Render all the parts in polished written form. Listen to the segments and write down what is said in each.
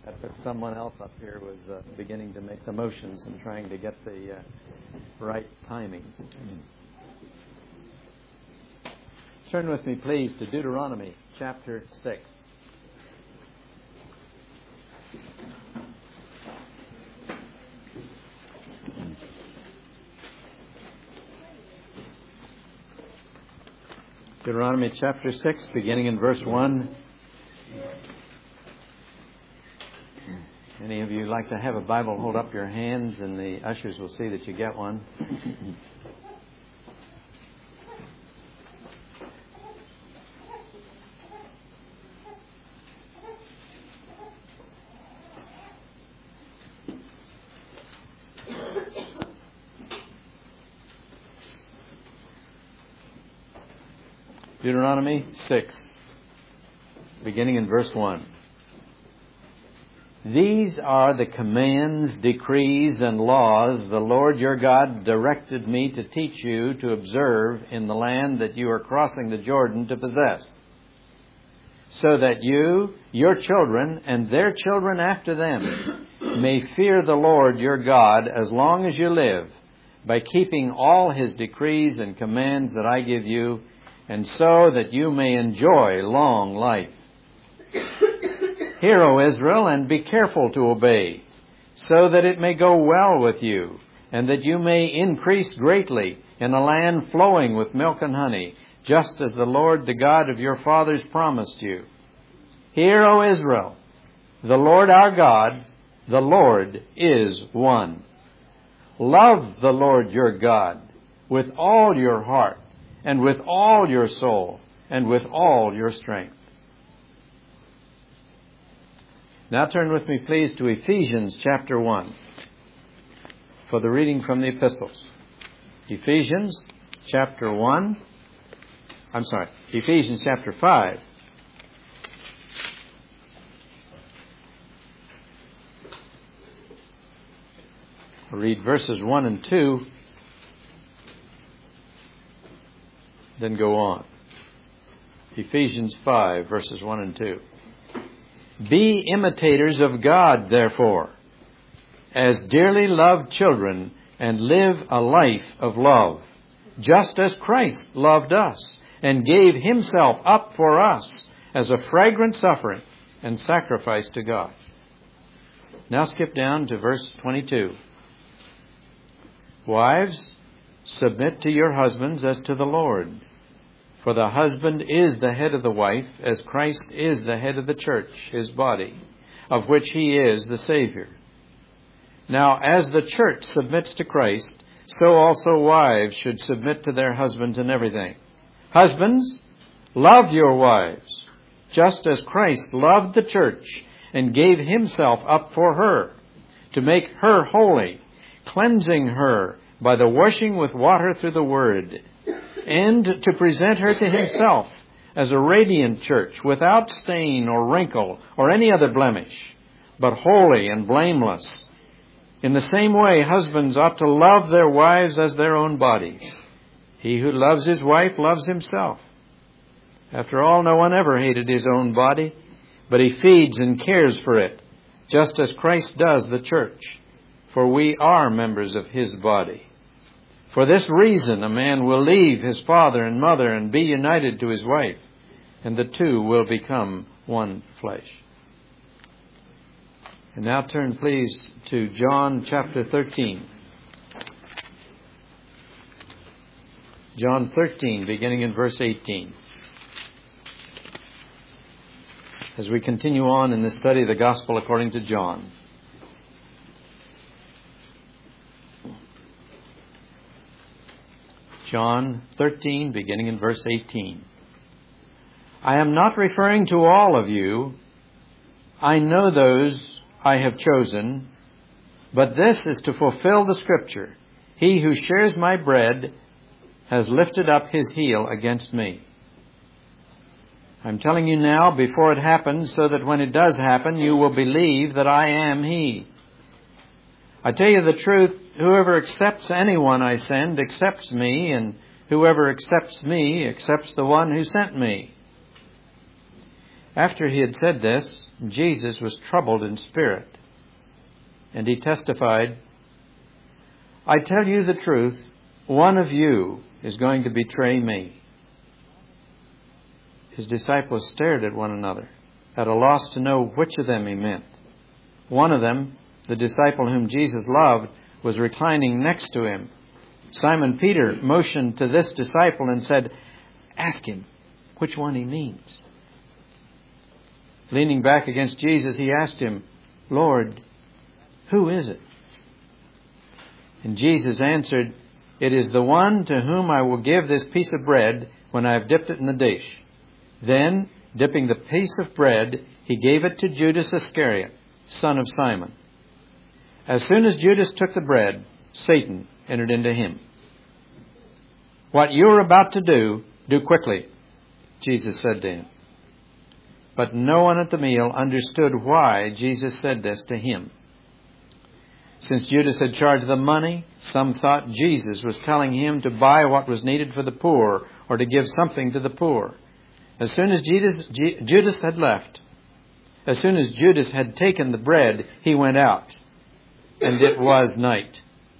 Someone else up here was beginning to make the motions and trying to get the right timing. Turn with me, please, to Deuteronomy chapter 6. Deuteronomy chapter 6, beginning in verse 1. Any of you like to have a Bible, hold up your hands and the ushers will see that you get one. Deuteronomy 6, beginning in verse 1. These are the commands, decrees, and laws the Lord your God directed me to teach you to observe in the land that you are crossing the Jordan to possess, so that you, your children, and their children after them may fear the Lord your God as long as you live, by keeping all His decrees and commands that I give you, and so that you may enjoy long life. Hear, O Israel, and be careful to obey, so that it may go well with you, and that you may increase greatly in a land flowing with milk and honey, just as the Lord, the God of your fathers, promised you. Hear, O Israel, the Lord our God, the Lord is one. Love the Lord your God with all your heart, and with all your soul, and with all your strength. Now turn with me, please, to Ephesians chapter 1 for the reading from the epistles. Ephesians chapter 5. I'll read verses 1 and 2, then go on. Ephesians 5, verses 1 and 2. Be imitators of God, therefore, as dearly loved children, and live a life of love, just as Christ loved us and gave Himself up for us as a fragrant offering and sacrifice to God. Now skip down to verse 22. Wives, submit to your husbands as to the Lord. For the husband is the head of the wife, as Christ is the head of the church, His body, of which He is the Savior. Now, as the church submits to Christ, so also wives should submit to their husbands in everything. Husbands, love your wives, just as Christ loved the church and gave Himself up for her, to make her holy, cleansing her by the washing with water through the Word, and to present her to Himself as a radiant church, without stain or wrinkle or any other blemish, but holy and blameless. In the same way, husbands ought to love their wives as their own bodies. He who loves his wife loves himself. After all, no one ever hated his own body, but he feeds and cares for it, just as Christ does the church, for we are members of His body. For this reason, a man will leave his father and mother and be united to his wife, and the two will become one flesh. And now turn, please, to John chapter 13. John 13, beginning in verse 18. As we continue on in this study of the Gospel according to John. John 13, beginning in verse 18. I am not referring to all of you. I know those I have chosen, but this is to fulfill the Scripture. He who shares my bread has lifted up his heel against me. I'm telling you now before it happens, so that when it does happen, you will believe that I am He. I tell you the truth, whoever accepts anyone I send accepts me, and whoever accepts me accepts the one who sent me. After he had said this, Jesus was troubled in spirit, and he testified, "I tell you the truth, one of you is going to betray me." His disciples stared at one another, at a loss to know which of them he meant. One of them, the disciple whom Jesus loved, was reclining next to him. Simon Peter motioned to this disciple and said, "Ask him which one he means." Leaning back against Jesus, he asked him, "Lord, who is it?" And Jesus answered, "It is the one to whom I will give this piece of bread when I have dipped it in the dish." Then, dipping the piece of bread, he gave it to Judas Iscariot, son of Simon. As soon as Judas took the bread, Satan entered into him. "What you are about to do, do quickly," Jesus said to him. But no one at the meal understood why Jesus said this to him. Since Judas had charged the money, some thought Jesus was telling him to buy what was needed for the poor or to give something to the poor. As soon as Judas had left, as soon as Judas had taken the bread, he went out, and it was night.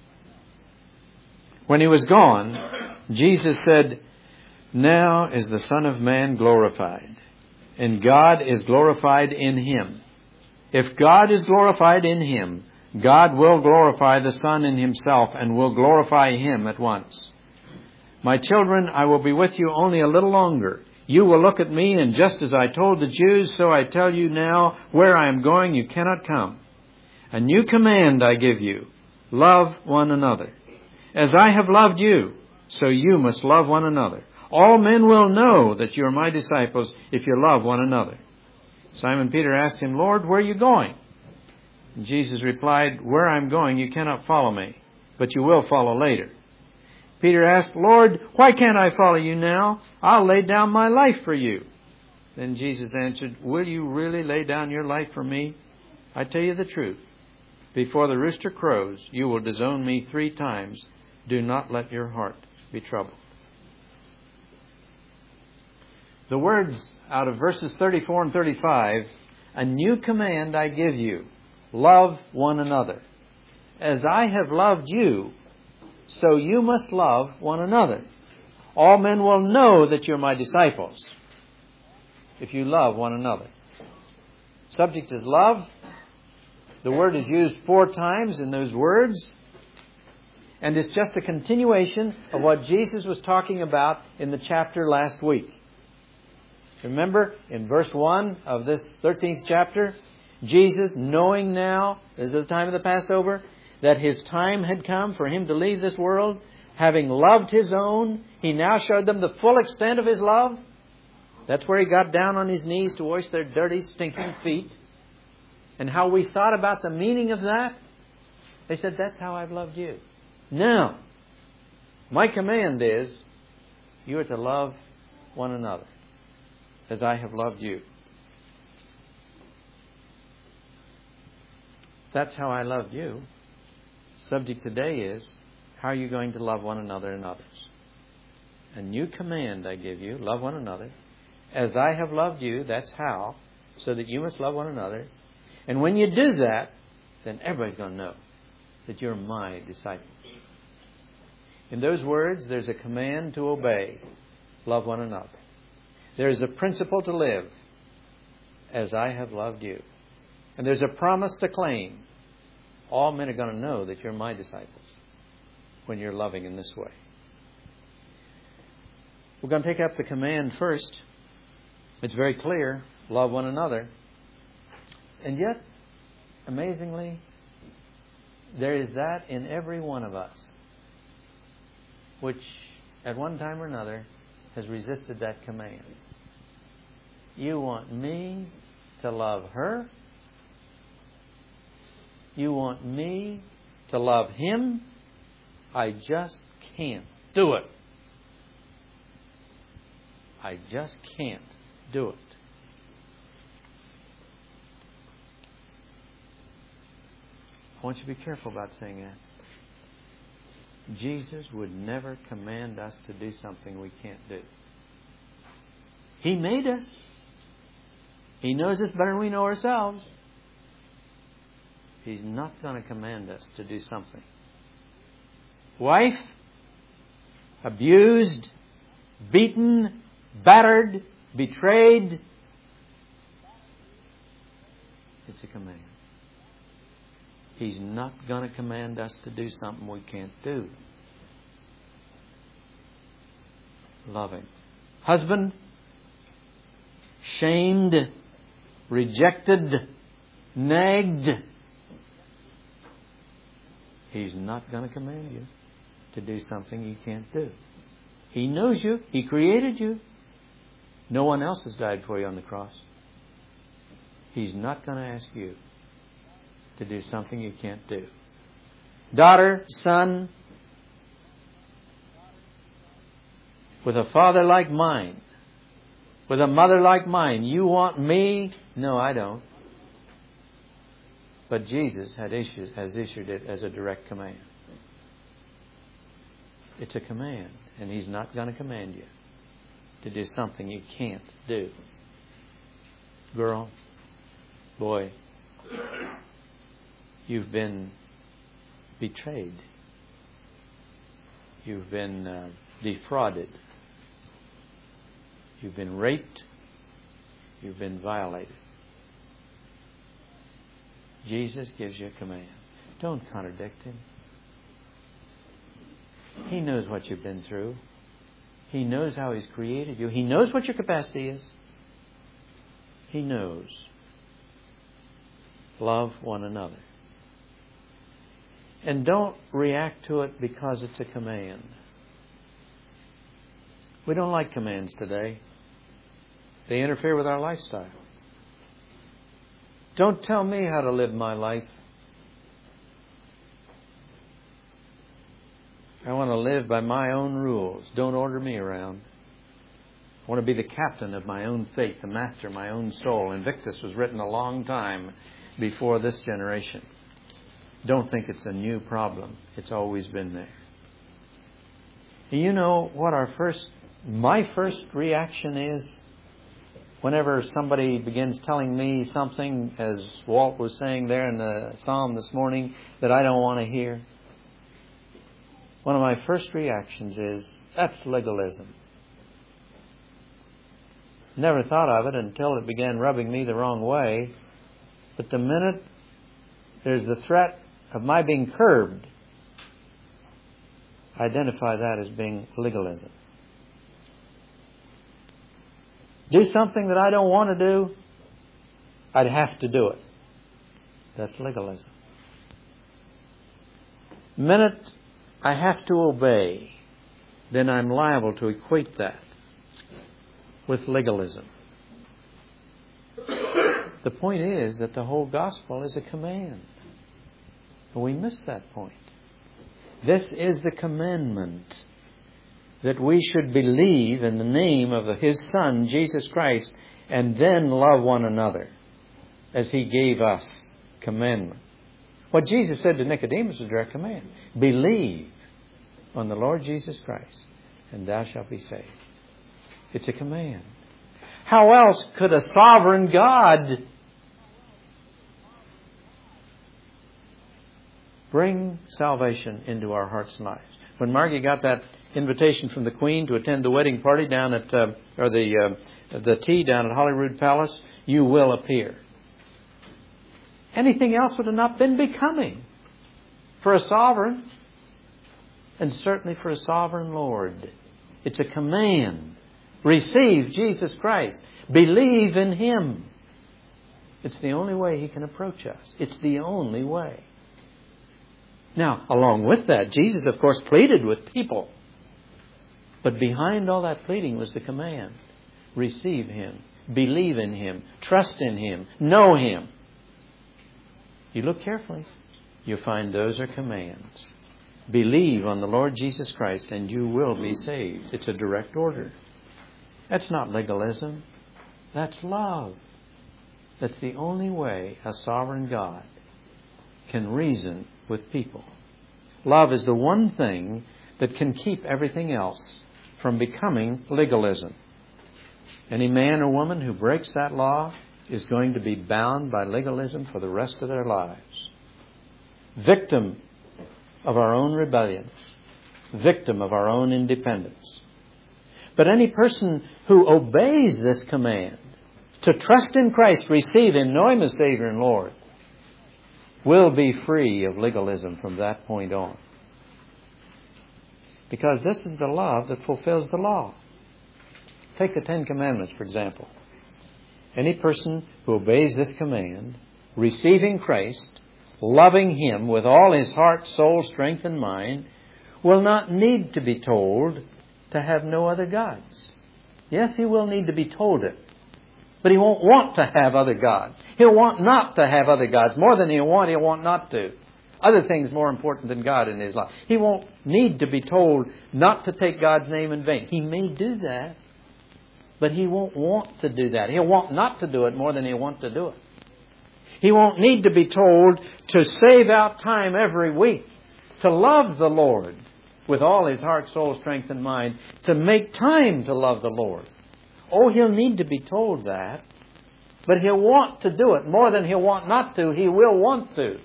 When he was gone, Jesus said, "Now is the Son of Man glorified, and God is glorified in him. If God is glorified in him, God will glorify the Son in himself and will glorify him at once. My children, I will be with you only a little longer. You will look at me, and just as I told the Jews, so I tell you now, where I am going, you cannot come. A new command I give you, love one another. As I have loved you, so you must love one another. All men will know that you are my disciples if you love one another." Simon Peter asked him, "Lord, where are you going?" And Jesus replied, "Where I am going, you cannot follow me, but you will follow later." Peter asked, "Lord, why can't I follow you now? I'll lay down my life for you." Then Jesus answered, "Will you really lay down your life for me? I tell you the truth. Before the rooster crows, you will disown me 3 times. Do not let your heart be troubled." The words out of verses 34 and 35, "A new command I give you, love one another. As I have loved you, so you must love one another. All men will know that you're my disciples if you love one another." Subject is love. The word is used 4 times in those words. And it's just a continuation of what Jesus was talking about in the chapter last week. Remember, in verse 1 of this 13th chapter, Jesus, knowing now, this is the time of the Passover, that his time had come for him to leave this world, having loved his own, he now showed them the full extent of his love. That's where he got down on his knees to wash their dirty, stinking feet. And how we thought about the meaning of that. They said, "That's how I've loved you." Now, my command is, you are to love one another as I have loved you. That's how I loved you. Subject today is, how are you going to love one another and others? A new command I give you, love one another. As I have loved you, that's how, so that you must love one another. And when you do that, then everybody's going to know that you're my disciples. In those words, there's a command to obey, love one another. There's a principle to live, as I have loved you. And there's a promise to claim. All men are going to know that you're my disciples when you're loving in this way. We're going to take up the command first. It's very clear, love one another. And yet, amazingly, there is that in every one of us which, at one time or another, has resisted that command. You want me to love her? You want me to love him? I just can't do it. I just can't do it. I want you to be careful about saying that. Jesus would never command us to do something we can't do. He made us. He knows us better than we know ourselves. He's not going to command us to do something. Wife, abused, beaten, battered, betrayed. It's a command. He's not going to command us to do something we can't do. Loving. Husband, shamed, rejected, nagged. He's not going to command you to do something you can't do. He knows you. He created you. No one else has died for you on the cross. He's not going to ask you to do something you can't do. Daughter, son, with a father like mine, with a mother like mine, you want me? No, I don't. But Jesus has issued it as a direct command. It's a command, and He's not going to command you to do something you can't do. Girl, boy, you've been betrayed. You've been defrauded. You've been raped. You've been violated. Jesus gives you a command. Don't contradict Him. He knows what you've been through. He knows how He's created you. He knows what your capacity is. He knows. Love one another. And don't react to it because it's a command. We don't like commands today. They interfere with our lifestyle. Don't tell me how to live my life. I want to live by my own rules. Don't order me around. I want to be the captain of my own fate, the master of my own soul. Invictus was written a long time before this generation. Don't think it's a new problem. It's always been there. You know what my first reaction is? Whenever somebody begins telling me something, as Walt was saying there in the psalm this morning, that I don't want to hear, one of my first reactions is, that's legalism. Never thought of it until it began rubbing me the wrong way. But the minute there's the threat of my being curbed, I identify that as being legalism. Do something that I don't want to do, I'd have to do it. That's legalism. The minute I have to obey, then I'm liable to equate that with legalism. The point is that the whole gospel is a command. But we miss that point. This is the commandment, that we should believe in the name of His Son, Jesus Christ, and then love one another as He gave us commandment. What Jesus said to Nicodemus was a direct command. Believe on the Lord Jesus Christ, and thou shalt be saved. It's a command. How else could a sovereign God bring salvation into our hearts and lives? When Margie got that invitation from the Queen to attend the wedding party down at, the tea down at Holyrood Palace, you will appear. Anything else would have not been becoming for a sovereign, and certainly for a sovereign Lord. It's a command. Receive Jesus Christ. Believe in Him. It's the only way He can approach us. It's the only way. Now, along with that, Jesus, of course, pleaded with people. But behind all that pleading was the command. Receive Him. Believe in Him. Trust in Him. Know Him. You look carefully, you'll find those are commands. Believe on the Lord Jesus Christ and you will be saved. It's a direct order. That's not legalism. That's love. That's the only way a sovereign God can reason with people. Love is the one thing that can keep everything else from becoming legalism. Any man or woman who breaks that law is going to be bound by legalism for the rest of their lives. Victim of our own rebellions. Victim of our own independence. But any person who obeys this command to trust in Christ, receive Him, know Him as Savior and Lord, will be free of legalism from that point on. Because this is the love that fulfills the law. Take the Ten Commandments, for example. Any person who obeys this command, receiving Christ, loving Him with all his heart, soul, strength, and mind, will not need to be told to have no other gods. Yes, he will need to be told it. But he won't want to have other gods. He'll want not to have other gods. More than he'll want not to. Other things more important than God in his life. He won't need to be told not to take God's name in vain. He may do that, but he won't want to do that. He'll want not to do it more than he'll want to do it. He won't need to be told to save out time every week to love the Lord with all his heart, soul, strength, and mind, to make time to love the Lord. Oh, he'll need to be told that, but he'll want to do it. More than he'll want not to, he will want to.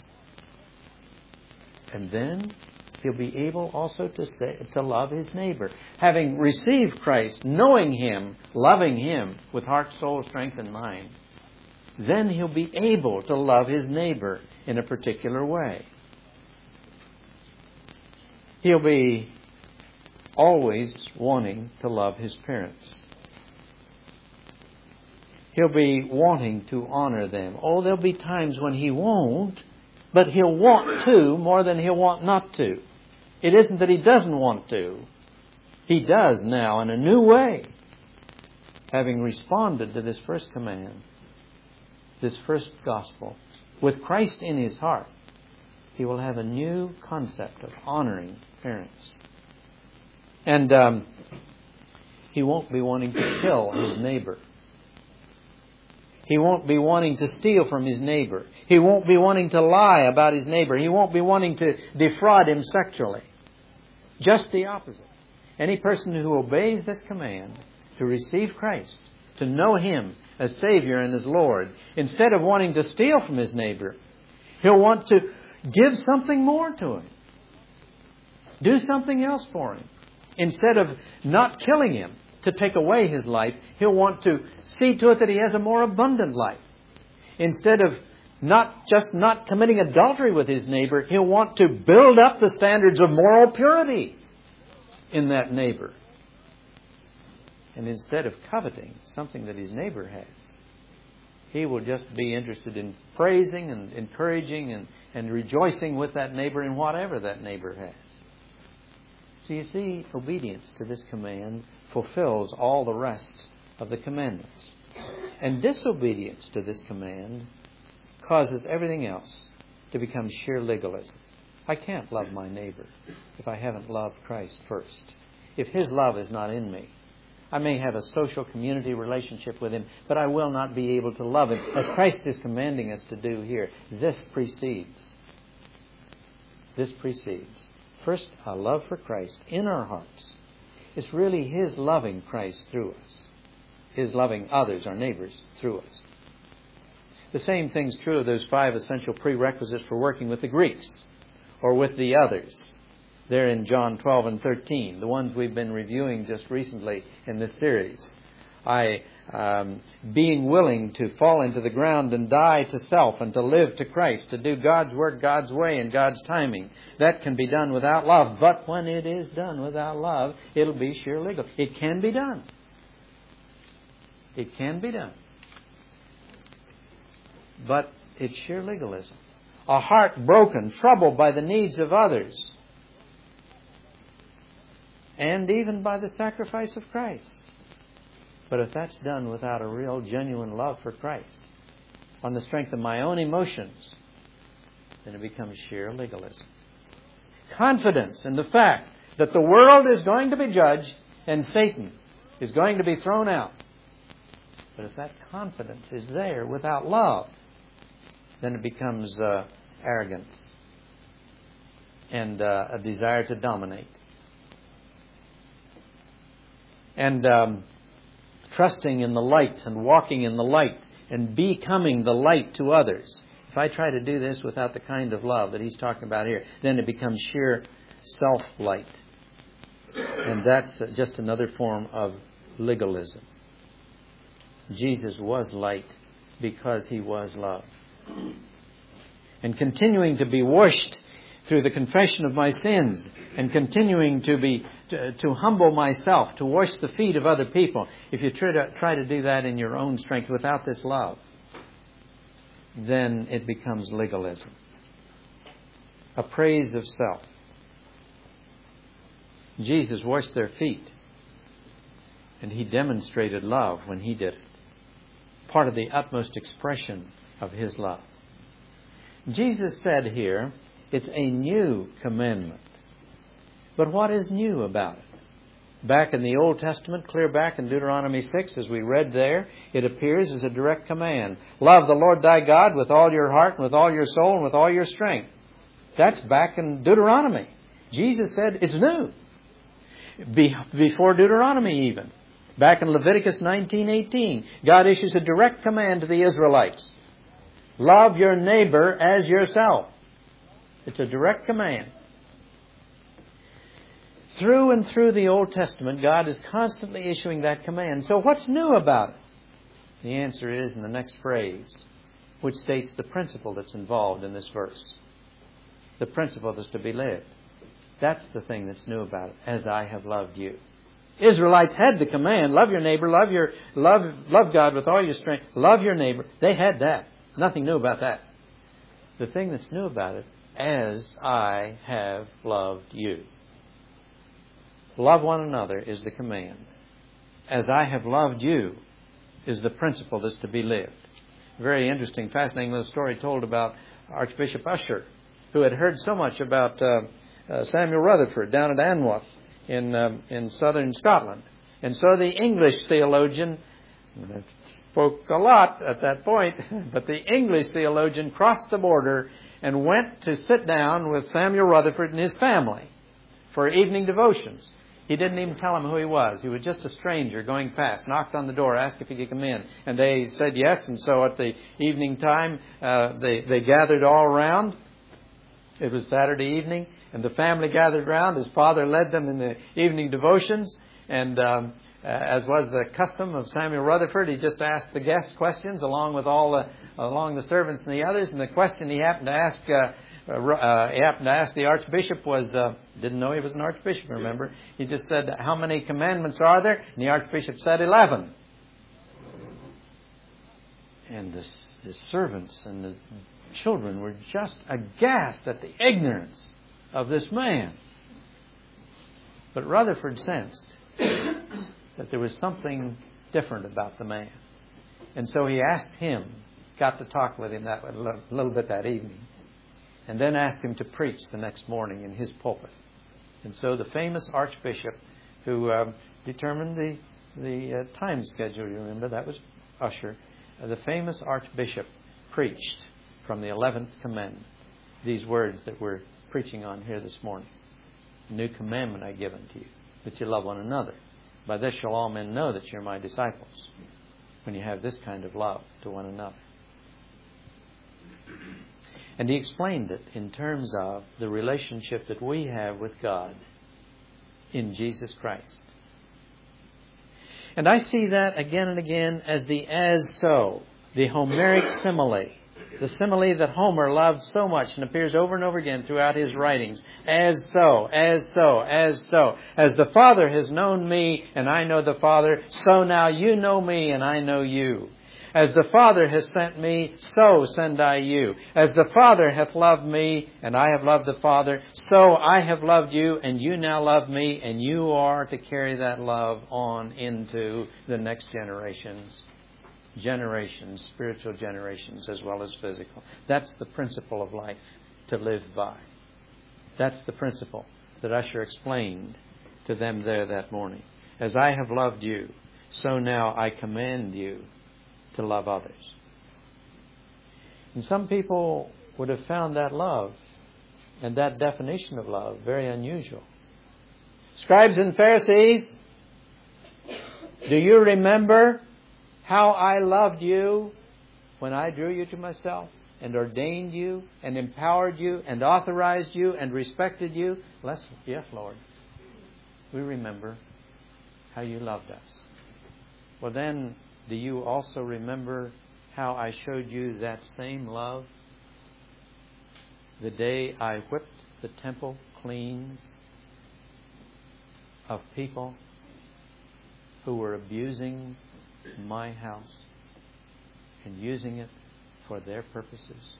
And then he'll be able also to love his neighbor. Having received Christ, knowing Him, loving Him with heart, soul, strength, and mind, then he'll be able to love his neighbor in a particular way. He'll be always wanting to love his parents. He'll be wanting to honor them. Oh, there'll be times when he won't, but he'll want to more than he'll want not to. It isn't that he doesn't want to. He does now in a new way. Having responded to this first command, this first gospel, with Christ in his heart, he will have a new concept of honoring parents. And he won't be wanting to kill his neighbor. He won't be wanting to steal from his neighbor. He won't be wanting to lie about his neighbor. He won't be wanting to defraud him sexually. Just the opposite. Any person who obeys this command to receive Christ, to know Him as Savior and as Lord, instead of wanting to steal from his neighbor, he'll want to give something more to him. Do something else for him. Instead of not killing him to take away his life, he'll want to see to it that he has a more abundant life. Instead of not committing adultery with his neighbor, he'll want to build up the standards of moral purity in that neighbor. And instead of coveting something that his neighbor has, he will just be interested in praising and encouraging and rejoicing with that neighbor in whatever that neighbor has. So you see, obedience to this command fulfills all the rest of the commandments. And disobedience to this command causes everything else to become sheer legalism. I can't love my neighbor if I haven't loved Christ first. If His love is not in me. I may have a social community relationship with Him, but I will not be able to love Him as Christ is commanding us to do here. This precedes. First, a love for Christ in our hearts. It's really His loving Christ through us. His loving others, our neighbors, through us. The same thing's true of those 5 essential prerequisites for working with the Greeks or with the others. They're in John 12 and 13, the ones we've been reviewing just recently in this series. Being willing to fall into the ground and die to self and to live to Christ, to do God's work God's way and God's timing. That can be done without love. But when it is done without love, it'll be sheer legal. It can be done. It can be done. But it's sheer legalism. A heart broken, troubled by the needs of others, and even by the sacrifice of Christ. But if that's done without a real, genuine love for Christ, on the strength of my own emotions, then it becomes sheer legalism. Confidence in the fact that the world is going to be judged and Satan is going to be thrown out. But if that confidence is there without love, then it becomes arrogance and a desire to dominate. And trusting in the light and walking in the light and becoming the light to others. If I try to do this without the kind of love that he's talking about here, then it becomes sheer self-light. And that's just another form of legalism. Jesus was light because he was love. And continuing to be washed through the confession of my sins, and continuing to humble myself, to wash the feet of other people, if you try to do that in your own strength without this love, then it becomes legalism. A praise of self. Jesus washed their feet, and he demonstrated love when he did it. Part of the utmost expression of his love. Jesus said here, it's a new commandment. But what is new about it? Back in the Old Testament, clear back in Deuteronomy 6, as we read there, it appears as a direct command. Love the Lord thy God with all your heart, and with all your soul, and with all your strength. That's back in Deuteronomy. Jesus said it's new. Before Deuteronomy even. Back in Leviticus 19:18, God issues a direct command to the Israelites. Love your neighbor as yourself. It's a direct command. Through and through the Old Testament, God is constantly issuing that command. So what's new about it? The answer is in the next phrase, which states the principle that's involved in this verse. The principle that's to be lived. That's the thing that's new about it. As I have loved you. Israelites had the command, love your neighbor, love God with all your strength, love your neighbor. They had that. Nothing new about that. The thing that's new about it, as I have loved you. Love one another is the command. As I have loved you is the principle that's to be lived. Very interesting, fascinating little story told about Archbishop Usher, who had heard so much about Samuel Rutherford down at Anwath in southern Scotland. And so the English theologian spoke a lot at that point, but the English theologian crossed the border and went to sit down with Samuel Rutherford and his family for evening devotions. He didn't even tell them who he was. He was just a stranger going past, knocked on the door, asked if he could come in. And they said yes, and so at the evening time, they gathered all around. It was Saturday evening, and the family gathered around. His father led them in the evening devotions, and as was the custom of Samuel Rutherford, he just asked the guests questions along with along the servants and the others. And the question he happened to ask the Archbishop was, didn't know he was an Archbishop, remember? He just said, how many commandments are there? And the Archbishop said 11. And the servants and the children were just aghast at the ignorance of this man. But Rutherford sensed that there was something different about the man. And so he asked him, got to talk with him a little bit that evening, and then asked him to preach the next morning in his pulpit. And so the famous Archbishop who determined the time schedule, you remember, that was Usher, the famous Archbishop preached from the 11th commandment these words that we're preaching on here this morning. A new commandment I give unto you, that you love one another. By this shall all men know that you're my disciples, when you have this kind of love to one another. And he explained it in terms of the relationship that we have with God in Jesus Christ. And I see that again and again as the as-so, the Homeric simile. The simile that Homer loved so much and appears over and over again throughout his writings. As so, as so, as so. As the Father has known me and I know the Father, so now you know me and I know you. As the Father has sent me, so send I you. As the Father hath loved me and I have loved the Father, so I have loved you and you now love me, and you are to carry that love on into the next generations, spiritual generations as well as physical. That's the principle of life to live by. That's the principle that Usher explained to them there that morning. As I have loved you, so now I command you to love others. And some people would have found that love and that definition of love very unusual. Scribes and Pharisees, do you remember how I loved you when I drew you to myself and ordained you and empowered you and authorized you and respected you? Yes, Lord. We remember how you loved us. Well, then, do you also remember how I showed you that same love the day I whipped the temple clean of people who were abusing my house and using it for their purposes?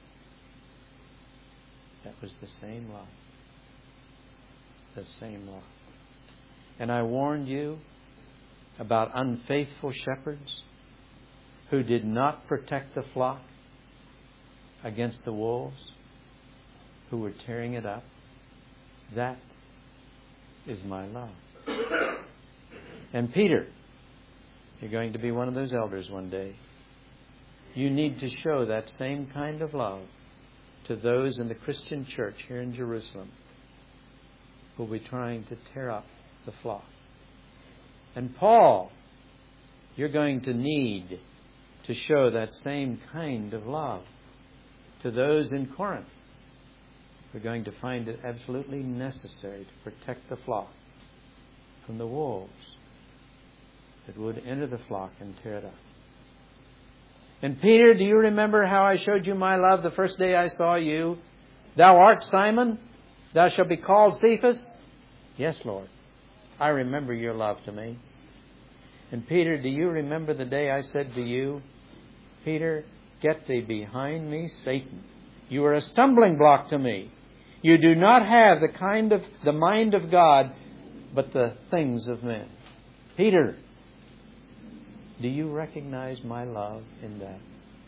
That was the same love. The same love. And I warned you about unfaithful shepherds who did not protect the flock against the wolves who were tearing it up. That is my love. And Peter, you're going to be one of those elders one day. You need to show that same kind of love to those in the Christian church here in Jerusalem who will be trying to tear up the flock. And Paul, you're going to need to show that same kind of love to those in Corinth. We're going to find it absolutely necessary to protect the flock from the wolves that would enter the flock and tear it up. And Peter, do you remember how I showed you my love the first day I saw you? Thou art Simon, thou shalt be called Cephas. Yes, Lord. I remember your love to me. And Peter, do you remember the day I said to you, Peter, get thee behind me, Satan. You are a stumbling block to me. You do not have the mind of God, but the things of men. Peter, do you recognize my love in that?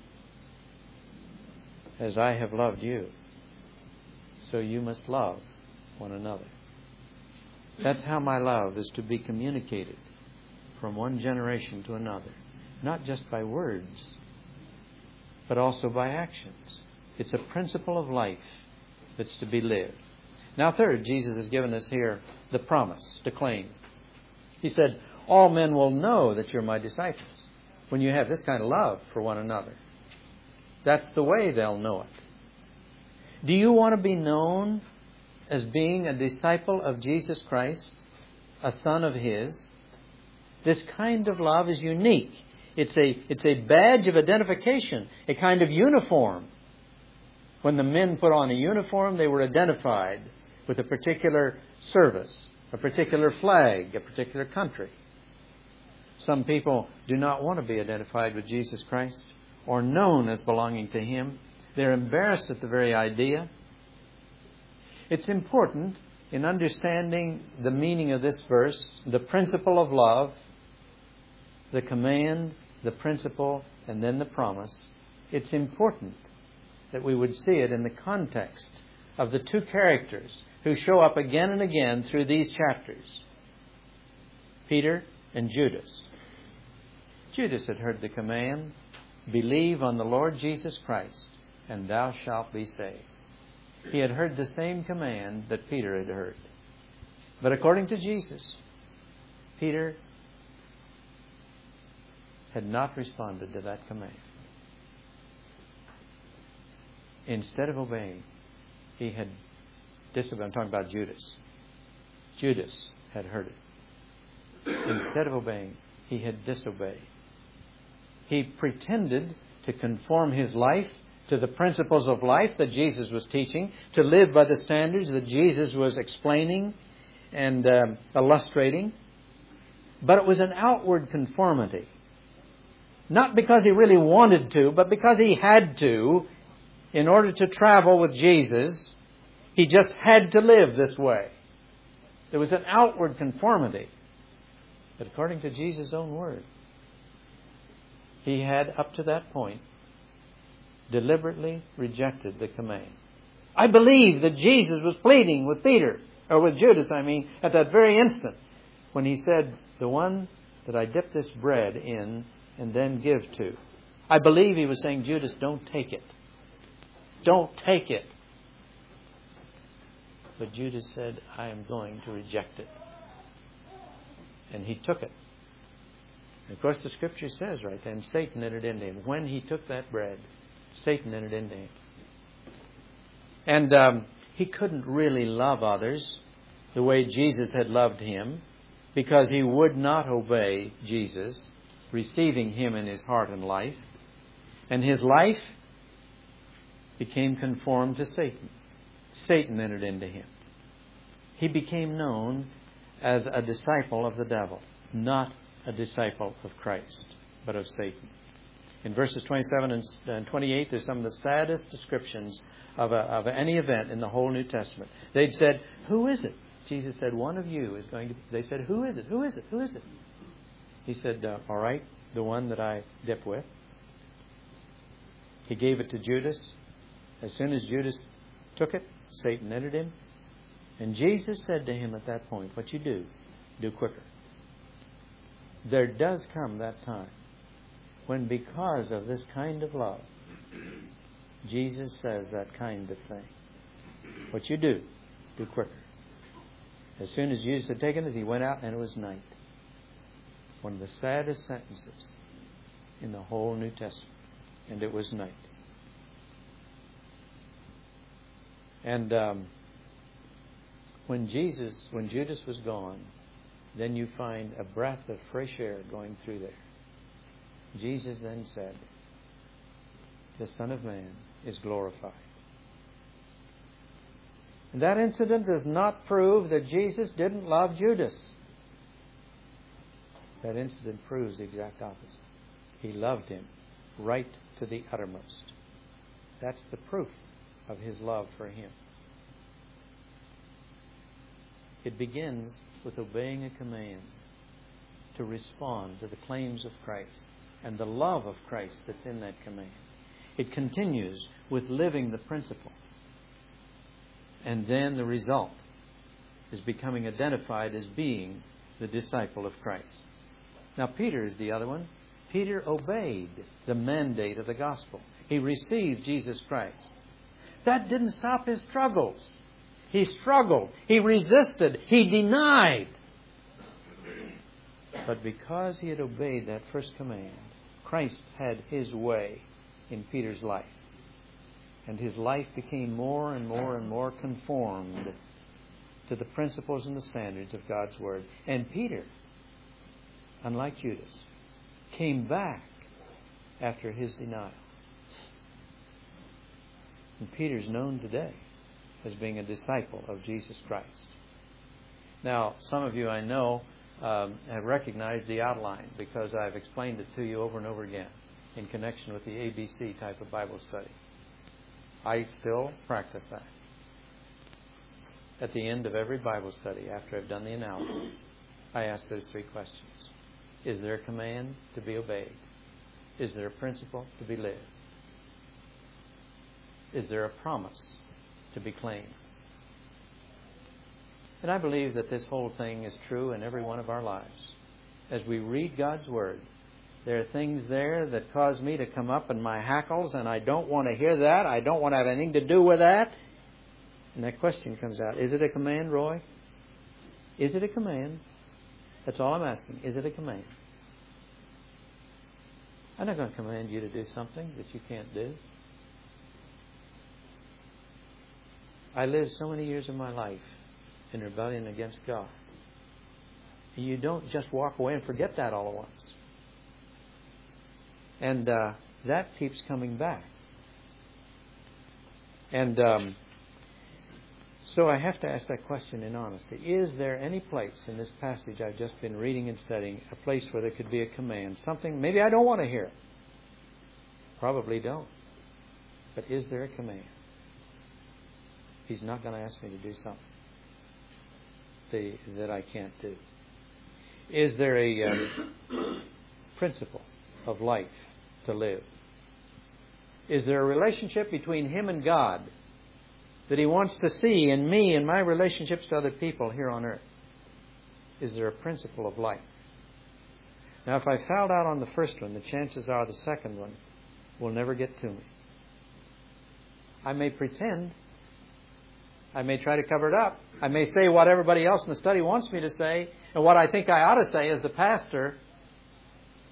As I have loved you, so you must love one another. That's how my love is to be communicated from one generation to another. Not just by words, but also by actions. It's a principle of life that's to be lived. Now, third, Jesus has given us here the promise to claim. He said, all men will know that you're my disciples when you have this kind of love for one another. That's the way they'll know it. Do you want to be known as being a disciple of Jesus Christ, a son of His? This kind of love is unique. It's a badge of identification, a kind of uniform. When the men put on a uniform, they were identified with a particular service, a particular flag, a particular country. Some people do not want to be identified with Jesus Christ or known as belonging to Him. They're embarrassed at the very idea. It's important in understanding the meaning of this verse, the principle of love, the command, the principle, and then the promise. It's important that we would see it in the context of the two characters who show up again and again through these chapters, Peter and Judas. Judas had heard the command, believe on the Lord Jesus Christ, and thou shalt be saved. He had heard the same command that Peter had heard. But according to Jesus, Peter had not responded to that command. Instead of obeying, he had disobeyed. I'm talking about Judas. Judas had heard it. Instead of obeying, he had disobeyed. He pretended to conform his life to the principles of life that Jesus was teaching, to live by the standards that Jesus was explaining and illustrating. But it was an outward conformity. Not because he really wanted to, but because he had to. In order to travel with Jesus, he just had to live this way. There was an outward conformity. But according to Jesus' own word, he had, up to that point, deliberately rejected the command. I believe that Jesus was pleading with Peter, or with Judas, at that very instant, when he said, the one that I dip this bread in and then give to. I believe he was saying, Judas, don't take it. Don't take it. But Judas said, I am going to reject it. And he took it. Of course, the Scripture says right then, Satan entered into him. When he took that bread, Satan entered into him. And he couldn't really love others the way Jesus had loved him, because he would not obey Jesus, receiving him in his heart and life. And his life became conformed to Satan. Satan entered into him. He became known as a disciple of the devil, not a disciple of Christ, but of Satan. In verses 27 and 28, there's some of the saddest descriptions of any event in the whole New Testament. They'd said, "Who is it?" Jesus said, "One of you is going to..." They said, "Who is it? Who is it? Who is it?" He said, "All right, the one that I dip with." He gave it to Judas. As soon as Judas took it, Satan entered him. And Jesus said to him at that point, "What you do quicker." There does come that time when, because of this kind of love, Jesus says that kind of thing. What you do quicker. As soon as Jesus had taken it, he went out and it was night. One of the saddest sentences in the whole New Testament. And it was night. And when Judas was gone, then you find a breath of fresh air going through there. Jesus then said, "The Son of Man is glorified." And that incident does not prove that Jesus didn't love Judas. That incident proves the exact opposite. He loved him right to the uttermost. That's the proof of his love for him. It begins with obeying a command to respond to the claims of Christ and the love of Christ that's in that command. It continues with living the principle. And then the result is becoming identified as being the disciple of Christ. Now, Peter is the other one. Peter obeyed the mandate of the gospel. He received Jesus Christ. That didn't stop his struggles. He struggled. He resisted. He denied. But because he had obeyed that first command, Christ had his way in Peter's life. And his life became more and more and more conformed to the principles and the standards of God's Word. And Peter, unlike Judas, came back after his denial. And Peter's known today as being a disciple of Jesus Christ. Now, some of you I know have recognized the outline because I've explained it to you over and over again in connection with the ABC type of Bible study. I still practice that. At the end of every Bible study, after I've done the analysis, I ask those three questions. Is there a command to be obeyed? Is there a principle to be lived? Is there a promise to be claimed? And I believe that this whole thing is true in every one of our lives. As we read God's Word, there are things there that cause me to come up in my hackles, and I don't want to hear that. I don't want to have anything to do with that. And that question comes out. Is it a command, Roy? Is it a command? That's all I'm asking. Is it a command? I'm not going to command you to do something that you can't do. I lived so many years of my life in rebellion against God. And you don't just walk away and forget that all at once. And that keeps coming back. And so I have to ask that question in honesty. Is there any place in this passage I've just been reading and studying, a place where there could be a command? Something maybe I don't want to hear. Probably don't. But is there a command? He's not going to ask me to do something that I can't do. Is there a principle of life to live? Is there a relationship between him and God that he wants to see in me and my relationships to other people here on earth? Is there a principle of life? Now, if I fouled out on the first one, the chances are the second one will never get to me. I may pretend. I may try to cover it up. I may say what everybody else in the study wants me to say and what I think I ought to say as the pastor.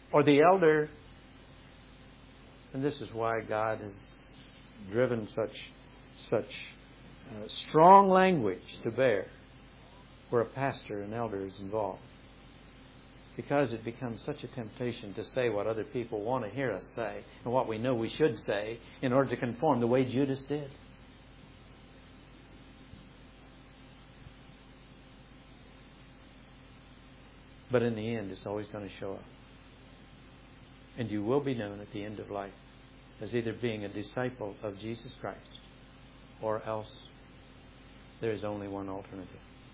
or the elder. And this is why God has driven such strong language to bear where a pastor, an elder, is involved. Because it becomes such a temptation to say what other people want to hear us say and what we know we should say in order to conform the way Judas did. But in the end, it's always going to show up. And you will be known at the end of life as either being a disciple of Jesus Christ, or else there is only one alternative.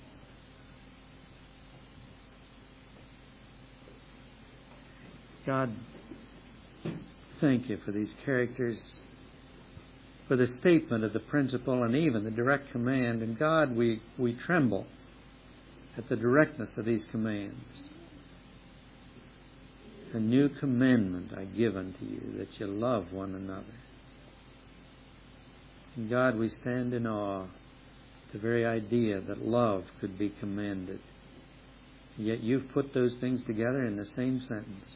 God, thank you for these characters, for the statement of the principle and even the direct command. And God, we tremble at the directness of these commands. A new commandment I give unto you, that you love one another. And God, we stand in awe at the very idea that love could be commanded. Yet you've put those things together in the same sentence.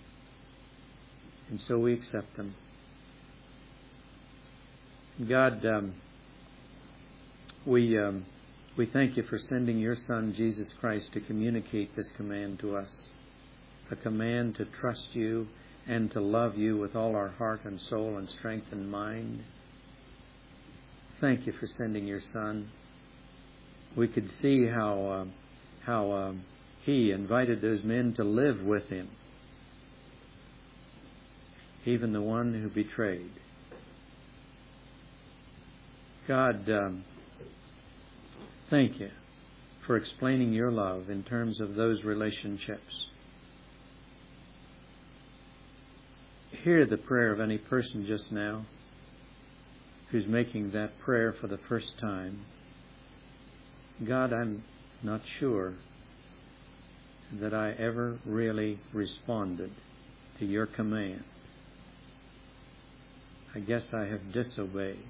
And so we accept them. God, we thank you for sending your Son, Jesus Christ, to communicate this command to us. A command to trust you and to love you with all our heart and soul and strength and mind. Thank you for sending your Son. We could see how he invited those men to live with him. Even the one who betrayed. God, thank you for explaining your love in terms of those relationships. Hear the prayer of any person just now who's making that prayer for the first time. God, I'm not sure that I ever really responded to your command. I guess I have disobeyed.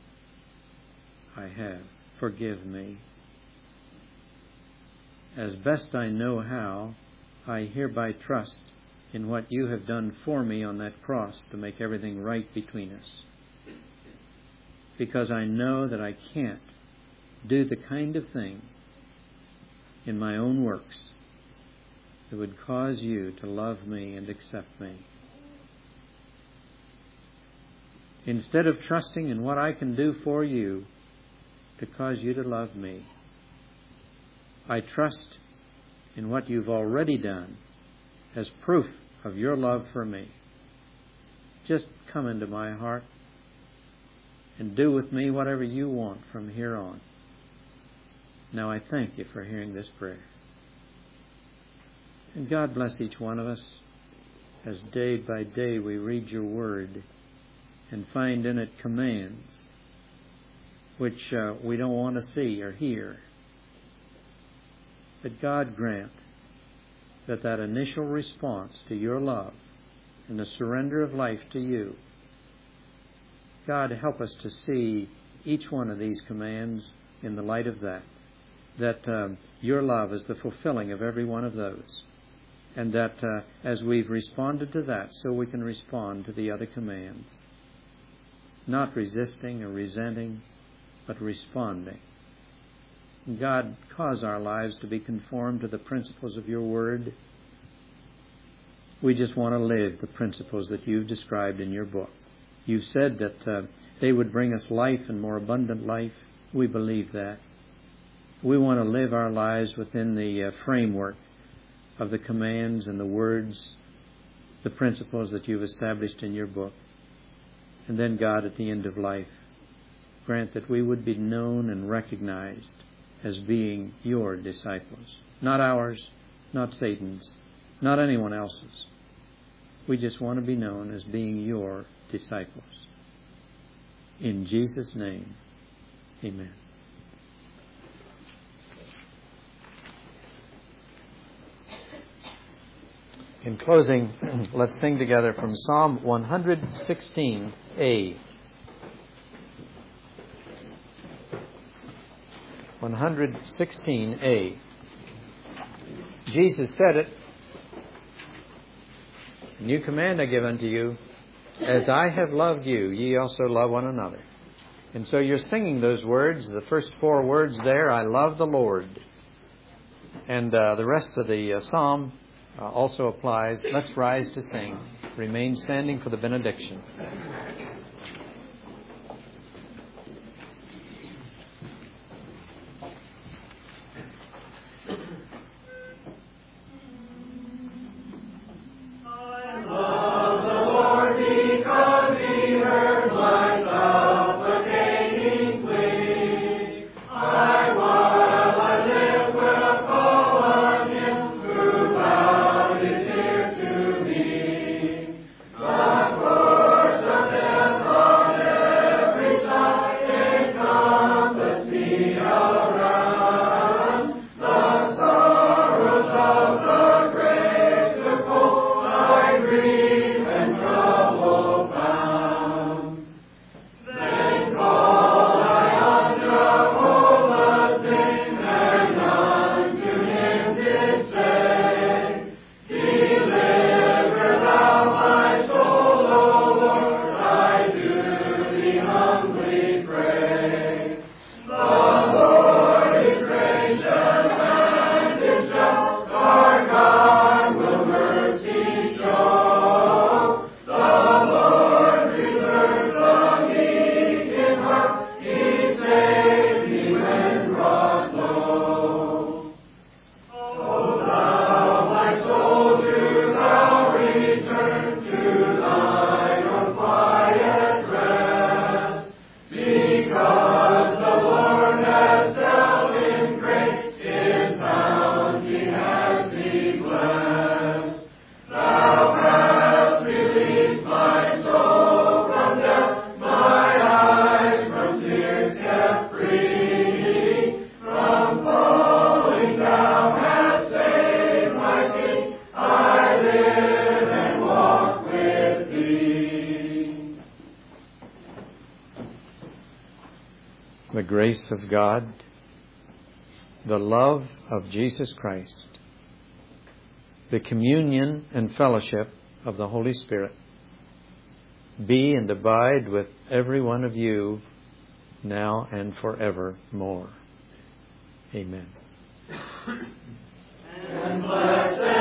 I have. Forgive me. As best I know how, I hereby trust in what you have done for me on that cross to make everything right between us. Because I know that I can't do the kind of thing in my own works that would cause you to love me and accept me. Instead of trusting in what I can do for you to cause you to love me, I trust in what you've already done as proof of your love for me. Just come into my heart and do with me whatever you want from here on. Now I thank you for hearing this prayer. And God bless each one of us as day by day we read your word and find in it commands which we don't want to see or hear. But God grant that initial response to your love and the surrender of life to you, God, help us to see each one of these commands in the light of that your love is the fulfilling of every one of those. And that as we've responded to that, so we can respond to the other commands. Not resisting or resenting, but responding. God, cause our lives to be conformed to the principles of your word. We just want to live the principles that you've described in your book. You've said that they would bring us life and more abundant life. We believe that. We want to live our lives within the framework of the commands and the words, the principles that you've established in your book. And then, God, at the end of life, grant that we would be known and recognized as being your disciples. Not ours, not Satan's, not anyone else's. We just want to be known as being your disciples. In Jesus' name, amen. In closing, let's sing together from Psalm 116a. 116a. Jesus said it. New command I give unto you, as I have loved you, ye also love one another. And so you're singing those words, the first 4 words there, I love the Lord. And the rest of the psalm also applies. Let's rise to sing. Remain standing for the benediction. The grace of God, the love of Jesus Christ, the communion and fellowship of the Holy Spirit be and abide with every one of you now and forevermore. Amen. And blessed